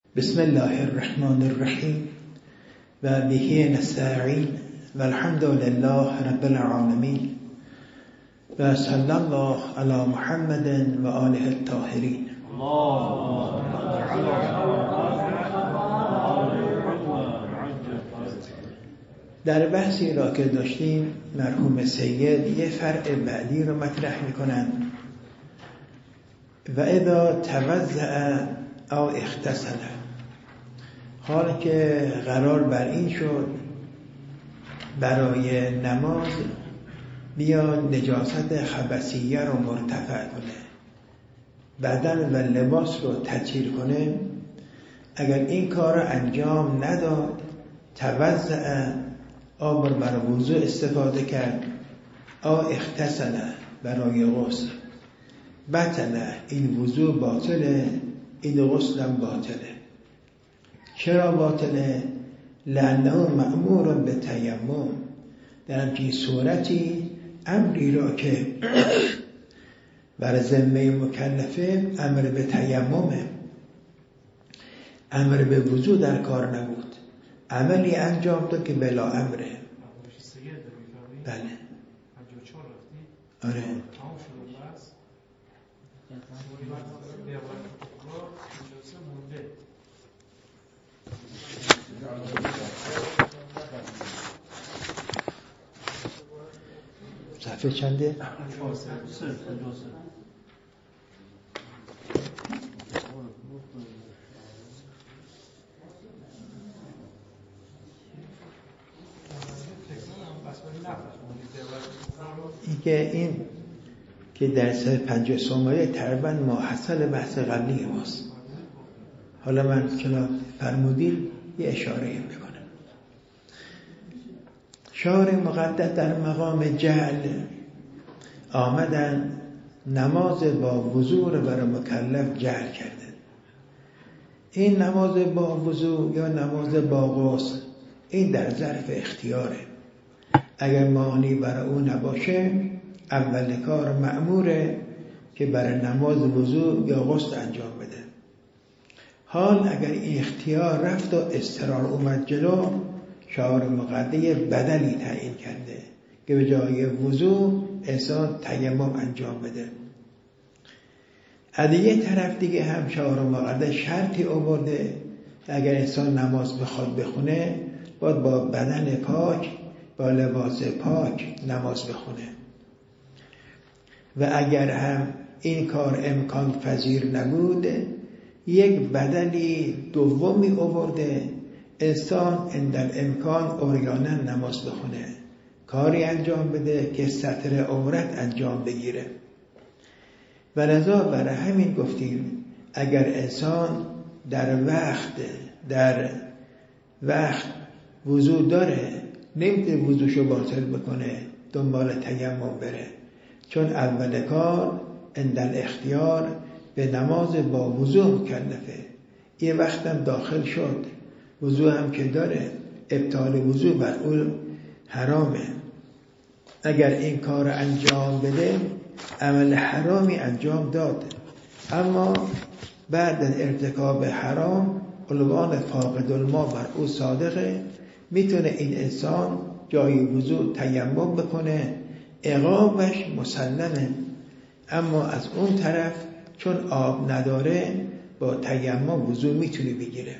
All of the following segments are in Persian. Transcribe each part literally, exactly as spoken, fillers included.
بسم الله الرحمن الرحیم و به نستعین و الحمد لله رب العالمین و صلی الله علی محمد و آله الطاهرین. در بحثی را که داشتیم مرحوم سید یه فرع بعدی رو مطرح میکنن و اذا توضأ او اغتسل، حال که قرار بر این شد برای نماز بیاد نجاست خبثیه رو مرتفع کنه، بدن و لباس رو تطهیر کنه، اگر این کار رو انجام نداد توضأ، آب رو برای وضوء استفاده کرد، او اغتسل برای غسل، بطل، این وضوء باطله، این غسل هم باطله. چرا باطله؟ لأنه مأمور به تیمم، در همچین صورتی امری را که بر ذمه مکلفه امر به تیممه، امر به وضوء در کار نبود، عملی انجام داد که بلا امره. بله آره صفحه چنده؟ این که این که در صفحه پنجاه سومایه تقریبا محصل بحث قبلی ماست. حالا من چون فرمودید یه اشاره میکنم. شارع مقدس در مقام جهل آمدن نماز با وضوء رو برای مکلف جهل کردن. این نماز با وضوء یا نماز با غسل این در ظرف اختیاره، اگر مانعی برای اون نباشه اول کار مأموره که برای نماز وضوء یا غسل انجام بده. حال اگر این اختیار رفت و اضطرار اومد جلو، شارع مقدس بدلی تعیین کرده که به جای وضوء انسان تیمم انجام بده. از یه طرف دیگه هم شارع مقدس شرطی آورده اگر انسان نماز بخواد بخونه باید با بدن پاک با لباس پاک نماز بخونه، و اگر هم این کار امکان پذیر نبود یک بدلی دومی آورده انسان اندر امکان عریانا نماز بخونه، کاری انجام بده که ستر عورت انجام بگیره. و لذا برای همین گفتیم اگر انسان در وقت در وقت وضو داره نمیتونه وضوشو باطل بکنه دنبال تیمم بره، چون اول کار اندر اختیار به نماز با وضو مکلفه. یه وقتم داخل شد وضو هم که داره ابطال وضو بر اون حرامه. اگر این کار انجام بده عمل حرامی انجام داد، اما بعد از ارتکاب حرام عنوان فاقد الماء بر او صادقه، میتونه این انسان جای وضو تیمم بکنه، عقابش مسلمه. اما از اون طرف چون آب نداره با تیمم وضو میتونه بگیره.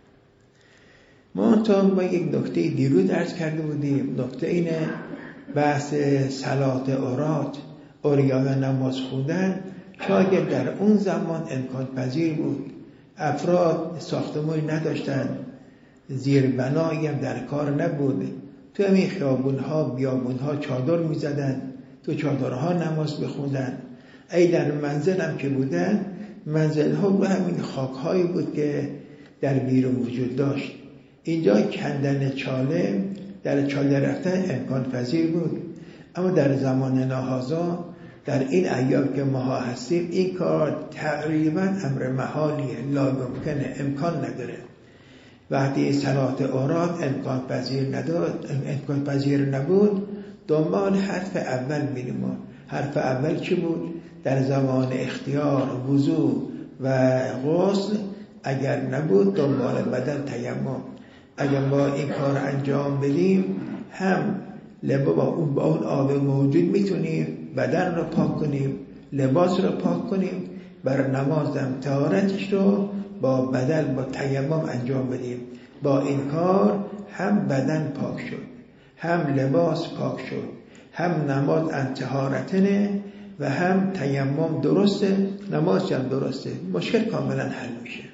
ما تا با یک نکته دیروز عرض کرده بودیم، نکته اینه بحث صلات عورات عریانا نماز خوندن شاید در اون زمان امکان پذیر بود، افراد ساختمانی نداشتن، زیر بنایی هم در کار نبود، تو همین خیابونها بیابونها چادر میزدن، تو چادرها نماز بخوندن. ای در منزل هم که بودن منزل ها رو همین خاکهایی بود که در بیرون وجود داشت. اینجا کندن چاله در چاله رفتن امکان پذیر بود، اما در زمان ناهازا در این ایام که ما هستیم این کار تقریبا امر محالیه، لا ممکنه، امکان نداره. وقتی صلات عورات امکان پذیر نداد امکان پذیر نبود دنبال حرف اول میریم. حرف اول چی بود؟ در زمان اختیار وضو و غسل اگر نبود دنبال بدن تیمم. اگر ما این کار انجام بدیم هم لبا با اون با اون آب موجود میتونیم بدن رو پاک کنیم، لباس رو پاک کنیم، بر نمازم طهارتش رو با بدن با تیمم انجام بدیم. با این کار هم بدن پاک شد، هم لباس پاک شد، هم نماز ان طهارتنه و هم تیمم درسته، نماز هم درسته، مشکل کاملا حل میشه.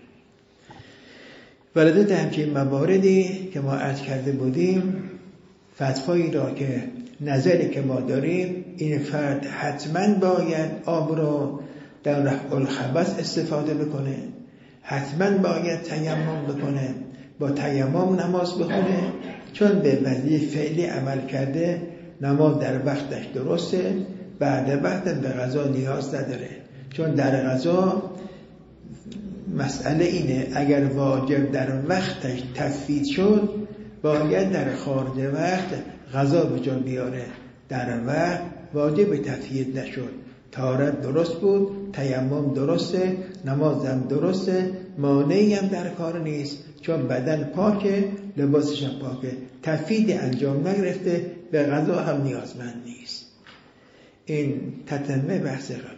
ولذا همچین مواردی که ما عرض کرده بودیم، فتوایی را که نظری که ما داریم، این فرد حتما باید آب را در رفع الخبث استفاده بکنه، حتما باید تیمم بکنه، با تیمم نماز بخونه، چون به وظیفه فعلی عمل کرده، نماز در وقتش درسته، بعد وقت به غذا نیاز نداره. چون در غذا مسئله اینه اگر واجب در وقتش تفویت شد، باید در خارج وقت غذا به جا بیاره. در وقت واجب تفویت نشد، طهارت درست بود، تیمم درسته، نمازم درسته، مانعی هم در کار نیست، چون بدن پاکه، لباسش هم پاکه، تفویت انجام نگرفته، به غذا هم نیازمند نیست. این تتمه بحث قبلی.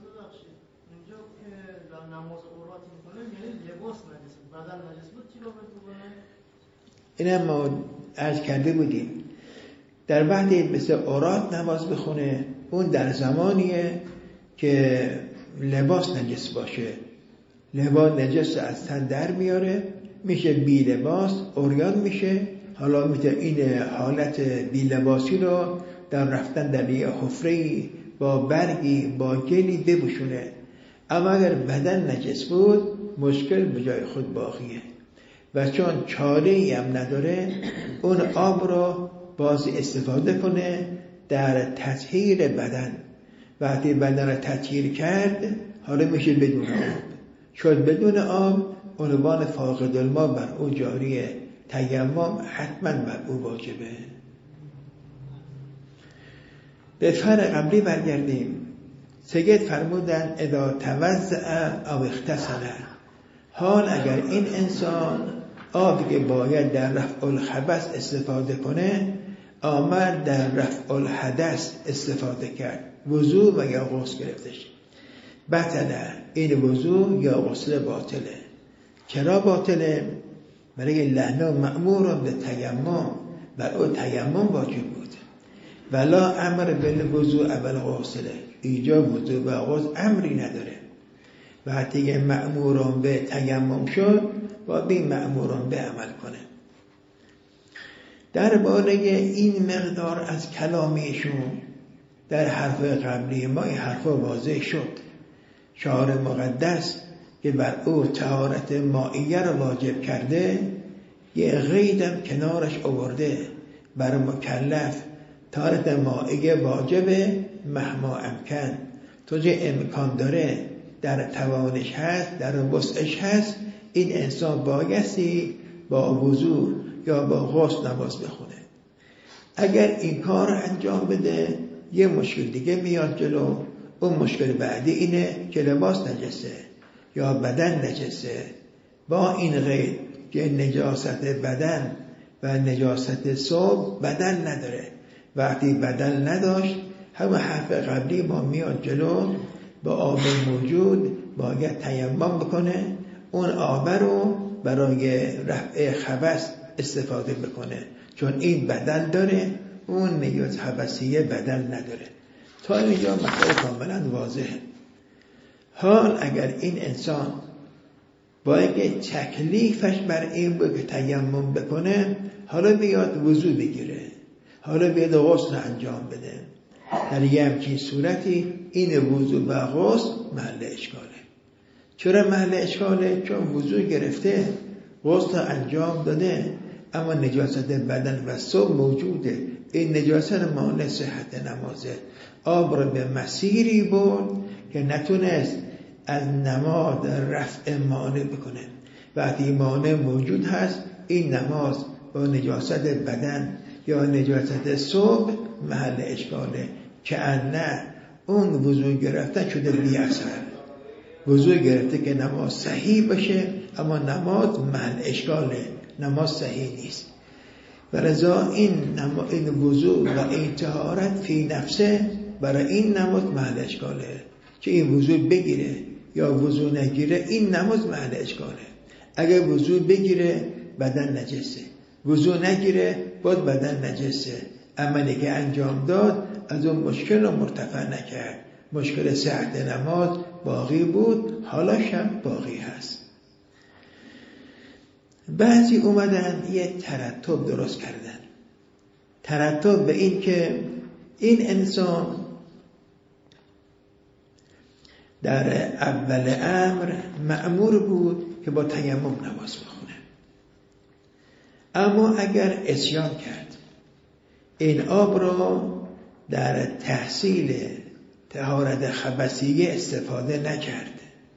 این هم ما عرض کرده بودیم، در وقتی مثل عورات نماز بخونه، اون در زمانیه که لباس نجس باشه، لباس نجس از تن در میاره، میشه بی لباس، عریان میشه. حالا میتونه این حالت بی لباسی رو در رفتن در یه حفره‌ای با برگی با گلی بپوشونه. اما اگر بدن نجس بود، مشکل به جای خود باقیه و چون چاره‌ای هم نداره، اون آب رو باز استفاده کنه در تطهیر بدن. وقتی بدن رو تطهیر کرد، حالا میشه بدون آب. شد بدون آب، عنوان فاقد الماء بر او جاریه، تیمم حتما بر او واجبه. به فرق قبلی برگردیم. سید فرمودن اذا توضأ او اغتسل، حال اگر این انسان آبی که باید در رفع الخبث استفاده کنه، آمد در رفع الحدث استفاده کرد، وضو و یا غسل گرفتش، بطله، این وضو یا غسل باطله. چرا باطله؟ برای لعنه مأمور به تیمم، بر او تیمم واجب بود. ولا امر بالوضو اول غسله، اینجا وضو و غسل امری نداره. وقتی که مأموران به تیمم شد، با بی مأموران به عمل کنه. درباره این مقدار از کلامیشون در حرف قبلی ما این حرفا واضح شد. شارع مقدس که بر او طهارت مائیه رو واجب کرده، یه قیدم کنارش آورده، بر مکلف طهارت مائیه واجبه مهما امکن. تو چه امکان داره، در توانش هست، در وسعش هست، این انسان بایستی با وضو یا با غسل نماز بخونه. اگر این کار انجام بده، یه مشکل دیگه میاد جلو. اون مشکل بعدی اینه که لباس نجسه یا بدن نجسه. با این غیر که نجاست بدن و نجاست ثوب بدن نداره، وقتی بدن نداشت، همه حرف قبلی ما میاد جلو. با آب موجود باید تیمم بکنه، اون آب رو برای رفع خبث استفاده بکنه، چون این بدن داره، اون نجاست خبثیه بدن نداره. تا اینجا مسئله کاملا واضحه. حال اگر این انسان باید تکلیفش بر این بود که تیمم بکنه، حالا بیاد وضو بگیره، حالا بیاد غسل انجام بده، در یه همچین صورتی این وضو و غسل محل اشکاله. چرا محل اشکاله؟ چون وضو گرفته، غسل انجام داده، اما نجاست بدن و ثوب موجوده. این نجاست مانع صحت نمازه. آب را به مسیری برد که نتونست از نماز رفع مانع بکنه. وقتی مانع موجود هست، این نماز با نجاست بدن یا نجاست ثوب محل اشکاله. که نه اون وضو گرفتن شده بی اثر. وضو گرفته که نماز صحیح باشه، اما نماز محل اشکاله، نماز صحیح نیست. و لذا این, نما... این وضوع و این طهارت فی نفسه برای این نماز محل اشکاله، که این وضوع بگیره یا وضوع نگیره، این نماز محل اشکاله. اگر وضوع بگیره بدن نجسه، وضوع نگیره باز بدن نجسه. عملی که انجام داد از اون مشکل رو مرتفع نکرد، مشکل صحت نماز باقی بود، حالا شب باقی هست. بعضی اومدن یه ترتب درست کردن، ترتب به این که این انسان در اول امر مأمور بود که با تیمم نماز بخونه، اما اگر عصیان کرد، این آب را در تحصیل طهارت خبثیه استفاده نکرد،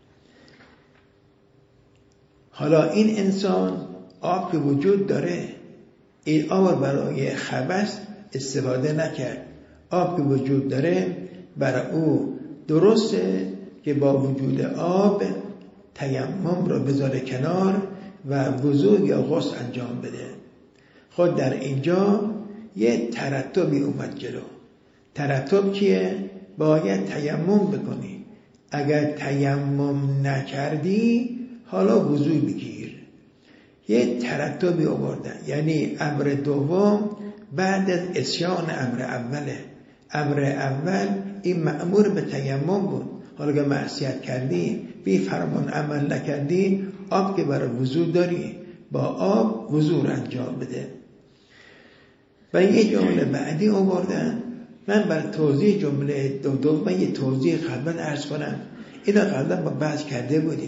حالا این انسان آب که وجود داره، این آب برای خبث استفاده نکرد، آب که وجود داره برای او درسته که با وجود آب تیمم را بذاره کنار و وضوء یا غسل انجام بده. خود در اینجا یه ترتبی اومد جلو. ترتب چیه؟ باید تیمم بکنی، اگر تیمم نکردی حالا وضوء بگیر. یه ترتبی آوردن، یعنی امر دوم بعد از عصیان امر اوله. امر اول این مأمور به تیمم بود، حالا که معصیت کردی، بی فرمان عمل نکردی، آب که برای وضوء داری، با آب وضوء رو انجام بده. و یه جمله بعدی آوردن، من برای توضیح جمله دو دو من یه توضیح قبلا عرض کنم، اینا قبلا با بحث کرده بودیم.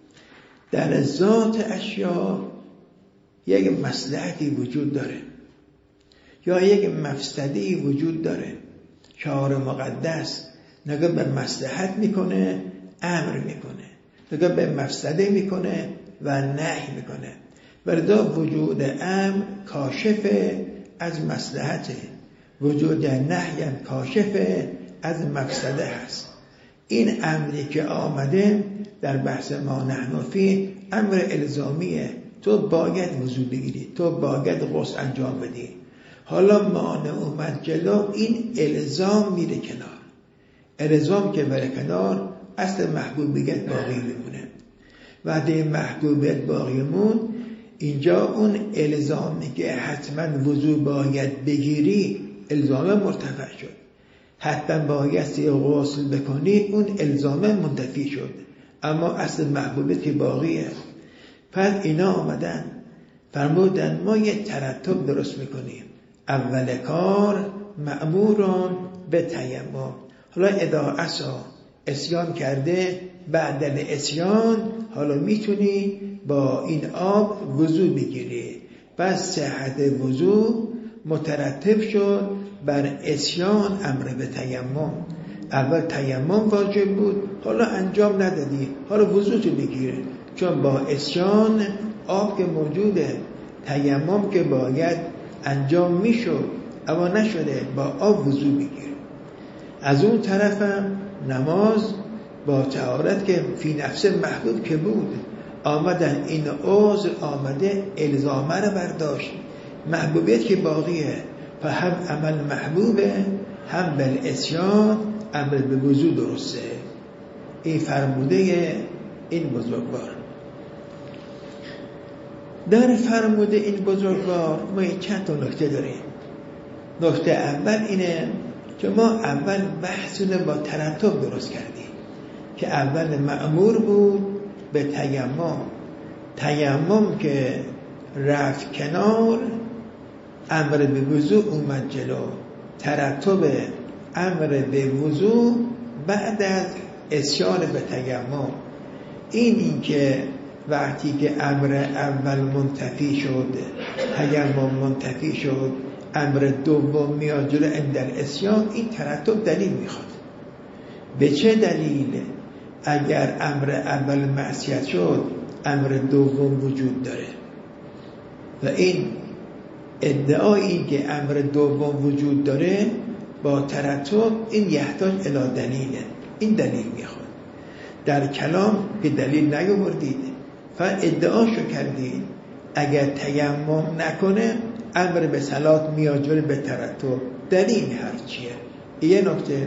در ذات اشیاء یک مصلحتی وجود داره یا یک مفسدی وجود داره. شعار مقدس نگاه به مصلحت میکنه، امر میکنه، نگاه به مفسده میکنه و نهی میکنه. بردا وجود امر کاشف از مصلحته، وجود نهی هم کاشف از مفسده هست. این امری که آمده در بحث ما نحن فی امر الزامیه، تو باید وضو بگیری، تو باید غسل انجام بدی. حالا مانع اومد جلو، این الزام میره کنار. الزام که بره کنار، اصل محبوبیت باقی میمونه. وقتی محبوبیت باقی مون، اینجا اون الزامی که حتما وضو باید بگیری الزام مرتفع شد، حتما بایستی غسل بکنی، اون الزام منتفی شد، اما اصل محبوبیت که باقیه. پس اینا آمدن فرمودن ما یه ترتب درست میکنیم، اول کار مأموران به تیمم. حالا اذا عصا عصیان کرده، بعد از عصیان حالا میتونی با این آب وضو بگیری. پس صحت وضو مترتب شد بر عصیان امر به تیمم. اول تیمم واجب بود، حالا انجام ندادی، حالا وضو تو بگیره، چون با عصیان آب که موجوده، تیمم که باید انجام میشد اما نشده، با آب وضو بگیر. از اون طرفم نماز با طهارت که فی نفس محبوب که بود، آمدن این عذر آمده الزامه رو برداشت، محبوبیت که باقیه، فهم عمل محبوبه، هم بالعصیان امر به وضو درسته. این فرموده این بزرگوار. در فرموده این بزرگوار ما چند تا نکته داریم. نکته اول اینه که ما اول بحثونه با ترتب درست کردیم که اول مأمور بود به تیمم. تیمم که رفت کنار، امر به وضو اومد جلو. ترتب امر به وضو بعد از عصیان به تیمم. این این که وقتی که امر اول منتفی شد، تیمم منتفی شد، امر دوم میاد جلو اندر عصیان، این ترتب دلیل میخواد. به چه دلیل؟ اگر امر اول معصیت شد، امر دوم وجود داره و این ادعایی که امر دوم وجود داره با ترتب این یحتاج الی دلیله، این دلیل میخواد. در کلام که دلیل نیاوردید، فقط ادعاشو کردید اگر تیمم نکنه امر به صلات میاد جلو به ترتب. دلیل حرف چیه؟ یه نکته.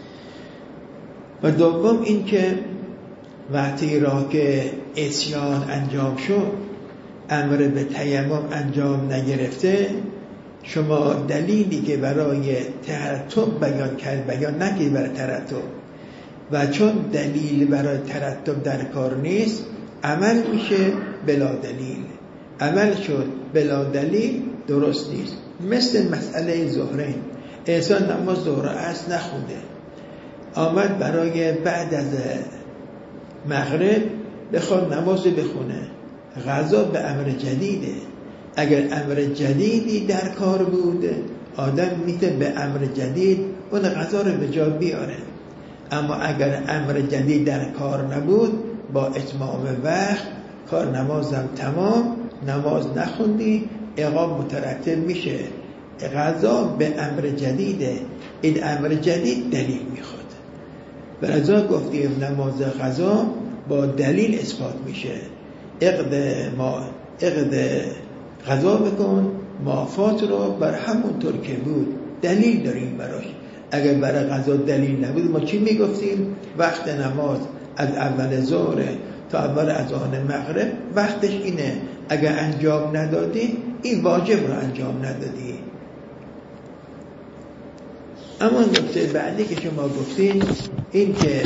و دوم این که وقتی راه که عصیان انجام شد امر به تیمم انجام نگرفته، شما دلیلی که برای ترتب بیان کرد بیان نکرد برای ترتب، و چون دلیل برای ترتب در کار نیست عمل میشه بلا دلیل. عمل شد بلا دلیل درست نیست. مثل مسئله ظهرین، انسان نماز ظهر اصل نخونده، آمد برای بعد از مغرب بخواد نماز بخونه، غذا به امر جدیده. اگر امر جدیدی در کار بود آدم میتونه به امر جدید اون غذا رو به جا بیاره. اما اگر امر جدید در کار نبود با اتمام وقت کار نمازم تمام، نماز نخوندی، اقام مترتب میشه. غذا به امر جدیده، این امر جدید دلیل میخواد. برای گفتیم نماز غذا با دلیل اثبات میشه. عقد ما عقد غذا بکن، معافات رو بر همون طور که بود دلیل داریم براش. اگر برای غذا دلیل نبود ما چی میگفتیم؟ وقت نماز از اول ظهر تا اول اذان مغرب وقتش اینه، اگر انجام ندادی این واجب رو انجام ندادی. اما نکته بعدی که شما گفتین این که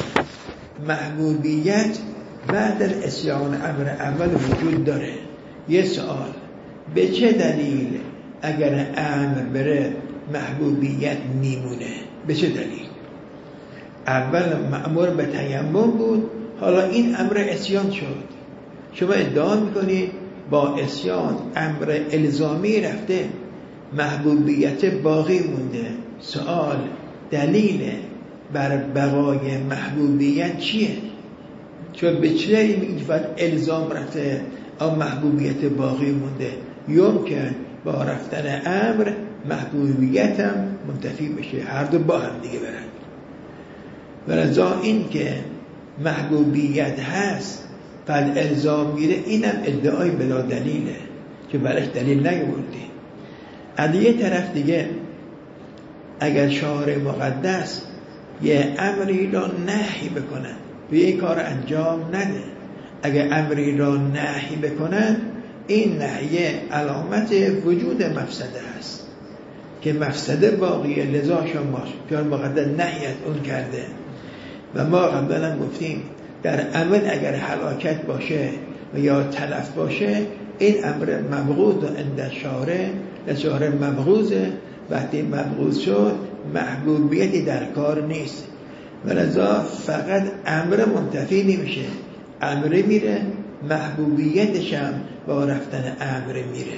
محبوبیت بعد از عصیان امر اول وجود داره. یه سوال، به چه دلیل اگر امر بره محبوبیت میمونه؟ به چه دلیل؟ اول مأمور به تیمم بود، حالا این امر عصیان شد. شما ادعا میکنید با عصیان امر الزامی رفته، محبوبیت باقی مونده. سوال، دلیل بر بقای محبوبیت چیه؟ چون به چه دلیل این فقط الزام رفته اما محبوبیت باقی مونده؟ یمکن با رفتن امر محبوبیت هم منتفی بشه، هر دو با هم دیگه برن. ولذا این که محبوبیت هست بعد الزام میره، اینم ادعای بلا دلیله که برش دلیل نیاوردی. از یه طرف دیگه اگر شارع مقدس یه امری را نهی بکنن و یه کار انجام نده، اگر امری را نهی بکنن این نهیه علامت وجود مفسده است که مفسده باقیه. لذا شما شارع مقدس نهی از اون کرده. و ما قبلا هم گفتیم در عمل اگر هلاکت باشه و یا تلف باشه این امر مبغوض عند شارع، شارع مبغوضه. وقتی مبغوض شد محبوبیتی در کار نیست، ولذا فقط امر منتفی نمیشه، امر میره، محبوبیتش هم با رفتن امر میره.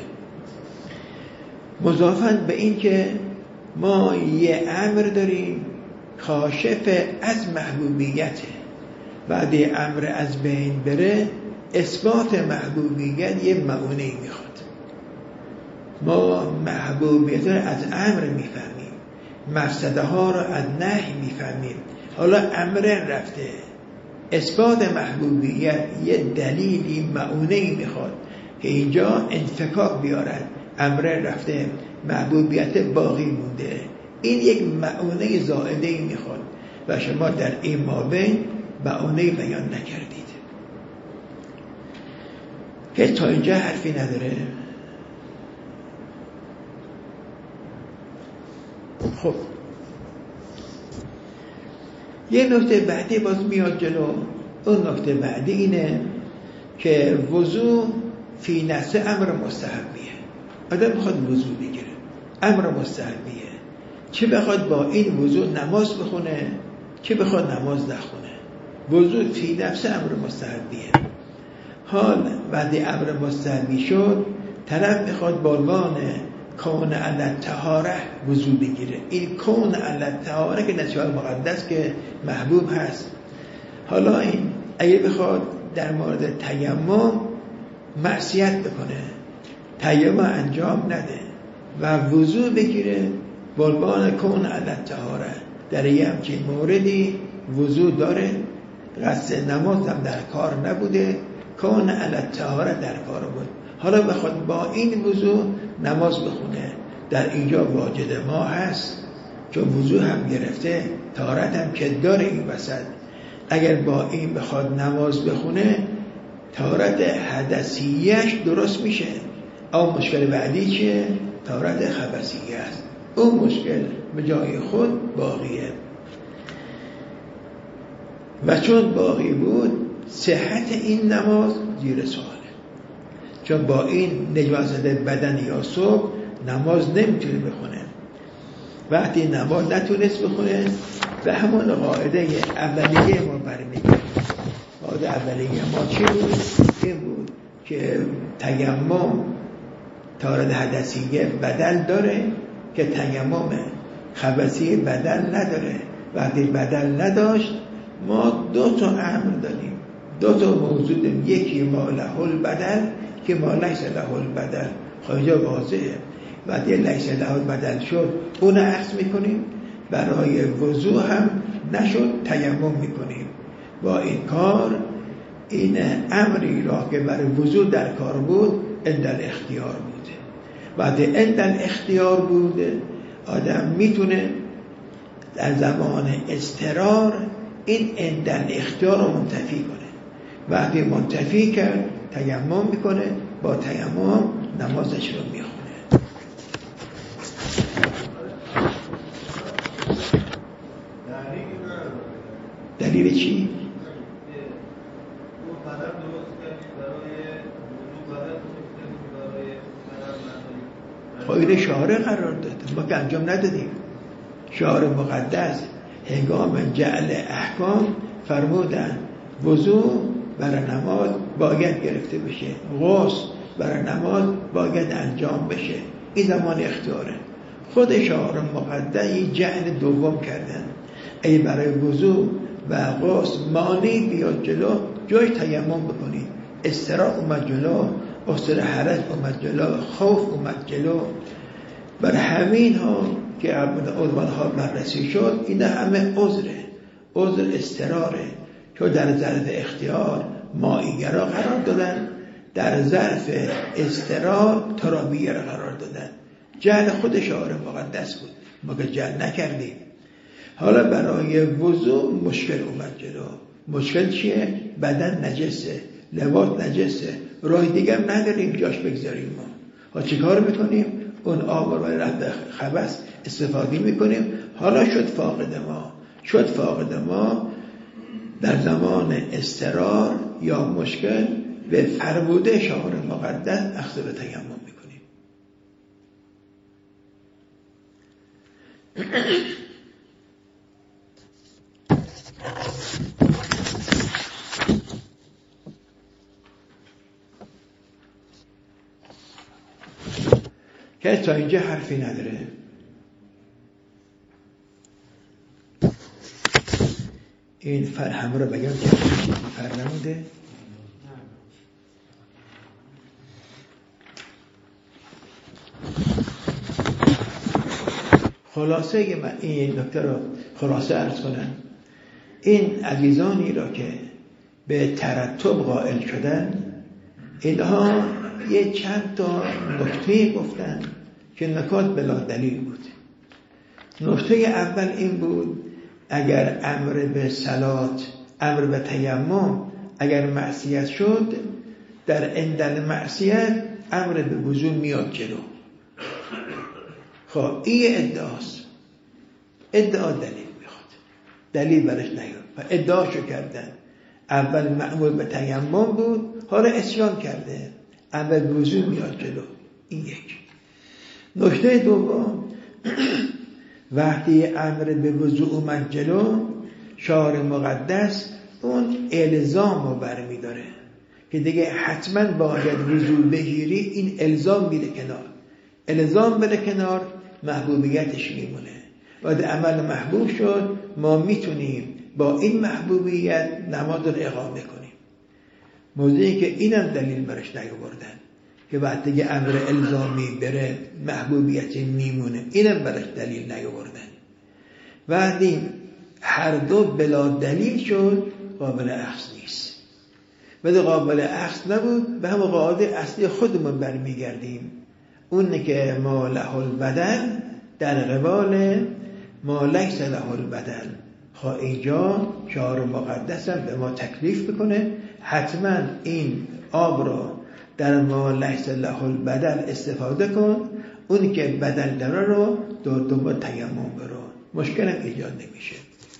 مضافاً به این که ما یه امر داریم کاشف از محبوبیته، بعد امر از بین بره اثبات محبوبیت یه معونه میخواد. ما محبوبیت رو از امر میفهمیم، مفسده ها رو از نهی میفهمیم. حالا امر رفته، اثبات محبوبیت یه دلیلی معونه میخواد که اینجا انفکاک بیارد. امر رفته، محبوبیت باقی مونده، این یک معونه زائده میخواد و شما در این مابین معونه بیان نکردید. که تا اینجا حرفی نداره. خب یه نکته بعدی باز میاد جلو. اون نکته بعدی اینه که وضو فی نفس امر مستحبیه. آدم بخواد وضو بگیره امر مستحبیه، چه بخواد با این وضو نماز بخونه چه بخواد نماز نخونه، وضو فی نفس امر مستحبیه. حال بعد امر مستحبی شد طرف میخواد با عنوان کون علی طهاره وضو بگیره. این کون علی طهاره که نسیال مقدس که محبوب هست. حالا این اگه بخواد در مورد تیمم معصیت بکنه، تیمم انجام نده و وضو بگیره با عنوان کون علی طهاره، در یه همچین موردی وضو داره، قصد نماز هم در کار نبوده، کان علی الطهارة در کار بود. حالا بخواد با این وضو نماز بخونه، در اینجا واجد ما هست، چون وضو هم گرفته، طهارت هم که داره این وسط. اگر با این بخواد نماز بخونه طهارت حدثیش درست میشه. او مشکل بعدی چیه؟ طهارت خبثیه است. اون مشکل به جای خود باقیه و چون باقی بود صحت این نماز زیر سواله، چون با این نجاست بدن یا صبح نماز نمیتونه بخونه. وقتی نماز نتونست بخونه به همون قاعده اولیه ما برمیگرد. قاعده اولیه ما چی بود؟ این بود که تیمم طهارت حدثیه بدل داره که تیمم خبثی بدل نداره. وقتی بدل نداشت ما دو تا امر داریم، دو تا موضوع داریم. یکی ما له البدل که ما لیس له البدل، خواهجا واضحه. وقتی لیس له البدل شد اون عکس میکنیم، برای وضو هم نشد تیمم میکنیم. با این کار این امری را که برای وضو در کار بود اندل اختیار بوده. وقتی اندل اختیار بوده آدم میتونه در زمان اضطرار این اندل اختیار رو منتفی کنه. وقتی منتفی کرد تیمم میکنه، با تیمم نمازش رو میخونه. دلیل چی؟ خواهی شعاره قرار داده، ما که انجام ندادیم. شعار مقدس هنگام جعل احکام فرمودن وضو برای نماز باید گرفته بشه، غسل برای نماز باید انجام بشه. این زمان اختیاره. خود شعار مقدس جعل دوم کردن، ای برای وضو و غسل مانعی بیاد جلو، جای تیمم بکنید. استراح اومد جلو، اصل حرج اومد جلو، خوف اومد جلو. برای همین ها که عنوان ها بررسی شد، این همه عذره، عذر استراره. چون در ظرف اختیار مائیگرا قرار دادن، در ظرف استرار ترابیگرا قرار دادن. جعل خود شعار مقدس بود، ما که جعل نکردیم. حالا برای وضو مشکل اومد جلو. مشکل چیه؟ بدن نجسه، لباس نجسه، راه دیگر نداریم جاش بگذاریم. ما ها چی کار میکنیم؟ اون آب رو برای رفع خبث استفاده میکنیم. حالا شد فاقد ما، شد فاقد ما در زمان استرار یا مشکل به فرموده شعار مقدس اخذ به تیمم میکنیم. که تا اینجا حرفی نداره. این فرهم رو بگم که فرنموده. خلاصه من این نکته رو خلاصه عرض کنم. این عزیزانی را که به ترتب قائل شدن، اینها یه چند تا نکته گفتن که نکات بلا دلیل بود. نکته اول این بود اگر امر به صلات، امر به تیمم اگر معصیت شد، در اندل معصیت امر به وضو میاد جلو. خب این ادعاست، ادعا دلیل میخواد، دلیل برش نیاد و ادعاشو کردن. اول مأمور به تیمم بود، حالا عصیان کرده، امر به وضو میاد جلو. این یک. نکته دوم وقتی امر به وضو اومد جلو، شعار مقدس اون الزام رو برمی داره که دیگه حتما باید وضو بگیری. این الزام میره کنار، الزام بره کنار، محبوبیتش میمونه. بعد عمل محبوب شد، ما میتونیم با این محبوبیت نماز رو اقامه کنیم. موضوعی که اینم دلیل برش نیاوردن که بعد دیگه امر الزامی بره محبوبیت میمونه، اینم برش دلیل نیاوردن. وقتی هر دو بلا دلیل شد قابل اخذ نیست. ولی قابل اخذ نبود، به همون قاعده اصلی خودمون برمیگردیم، اونه که ما له البدن در قبال ما لیس له البدن. خواه اینجا شعار مقدس هم به ما تکلیف بکنه حتما این آب رو در ما لیس له البدن استفاده کن، اونی که بدن داره رو دو دو تیمم برو، مشکل هم ایجاد نمیشه.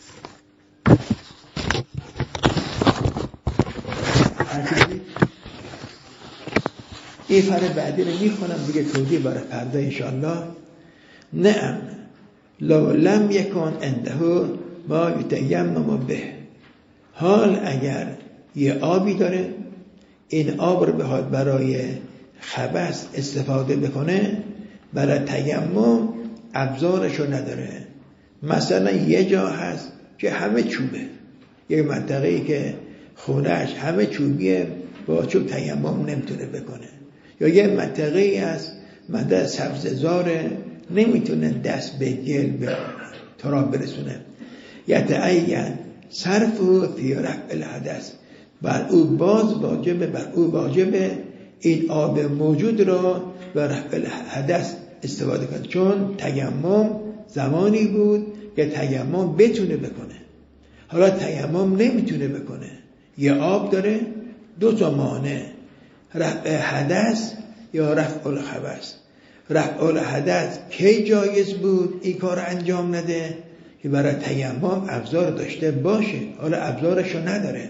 این فر بعدی رو میخونم دیگه، توضیح برای فردا انشاءالله. نعم لو لم یکن عنده ما یتیمم به، حال اگر یه آبی داره این آب رو بخواد برای خبث استفاده بکنه، برای تیمم ابزارشو نداره. مثلا یه جا هست که همه چوبه، یه منطقه‌ای که خونهش همه چوبیه، با چوب تیمم نمیتونه بکنه، یا یه منطقه‌ای هست منطقه سبززاره نمیتونه دست به گل به تراب برسونه. یتعین صرفه فی رفع الحدث، بر او باز واجبه بر او واجبه این آب موجود را بر رفع الحدث استفاده کنه، چون تیمم زمانی بود که تیمم بتونه بکنه، حالا تیمم نمیتونه بکنه. یه آب داره دو تا مانع، رفع حدث یا رفع الخبث. رفع الحدث کی جایز بود این کار انجام نده؟ که برای تیمم ابزار داشته باشه، حالا ابزارشو نداره.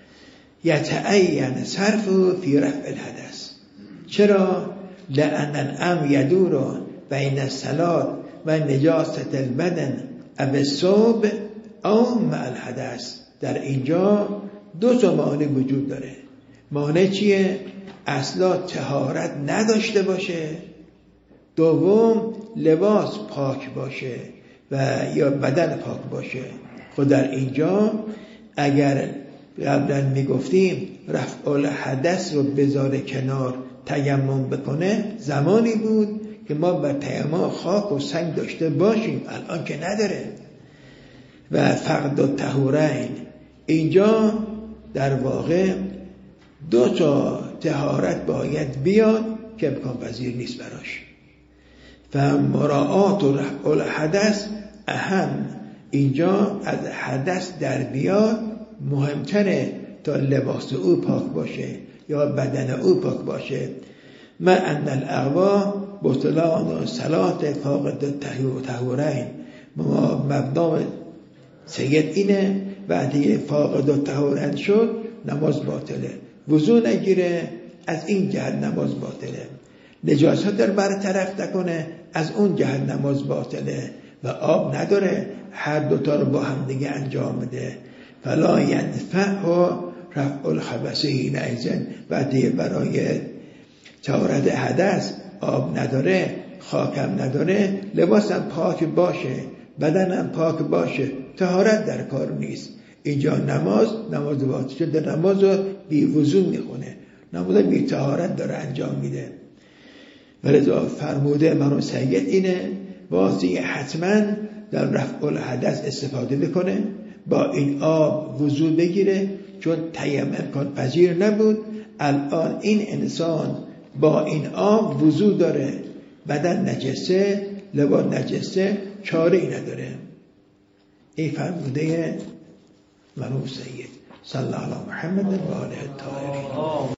یتعین صرفه فی رفع الحدث. چرا؟ لأن الامر یدور بین الصلاة و نجاست البدن او الثوب او مع الحدث. در اینجا دو تا مانع وجود داره. مانع چیه؟ اصلا طهارت نداشته باشه، دوم لباس پاک باشه و یا بدن پاک باشه. خود در اینجا اگر قبلا میگفتیم رفع الحدث رو بذاره کنار تیمم بکنه، زمانی بود که ما بر تیمم خاک و سنگ داشته باشیم، الان که نداره. و فقد الطهورین، اینجا در واقع دو تا طهارت باید بیاد که امکان پذیر نیست براش. و مراعات و رفع الحدث اهم، اینجا از حدث در بیاد مهمتره تا لباس او پاک باشه یا بدن او پاک باشه. ما ان الاقوا بطلان و صلات فاقد الطهورین، ما مبنا سید اینه بعدی فاقد الطهورین شد نماز باطله، وضو نگیره از این جهت نماز باطله، نجاست در برطرف نکنه از اون جهت نماز باطله، و آب نداره هر دوتا رو با هم دیگه انجام بده. فلا ینفع رفع الخبثین ایزن، بعدی برای طهارت حدث آب نداره، خاکم نداره، لباسم پاک باشه، بدنم پاک باشه، طهارت در کار نیست. اینجا نماز نماز باطل شده، نماز رو بی وضو میخونه، نماز بی طهارت داره انجام میده. ولذا فرموده مرحوم سید اینه واسه حتما در رفع الحدث استفاده بکنه، با این آب وضو بگیره، چون تیمم امکان پذیر نبود. الان این انسان با این آب وضو داره، بدن نجسه، لباس نجسه، چاره ای نداره. این فرموده مرحوم سید صلی الله علیه محمد و آله الطاهرین.